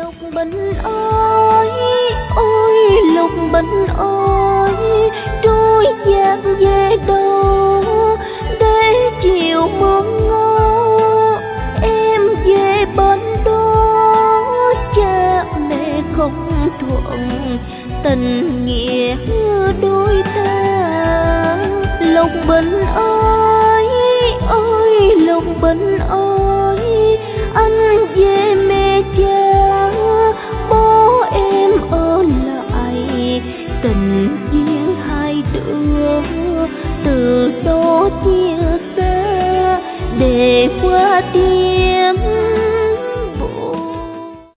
Lục Bình ơi, ôi Lục Bình ơi, trôi dạt về đâu để chiều mong ngó em về bên đó. Cha mẹ không thuận, tình nghĩa đôi ta. Lục Bình ơi, ôi Lục Bình ơi, anh về mẹ cha, bố em ở lại. Tình duyên hai đứa từ đó chia xa, để qua đi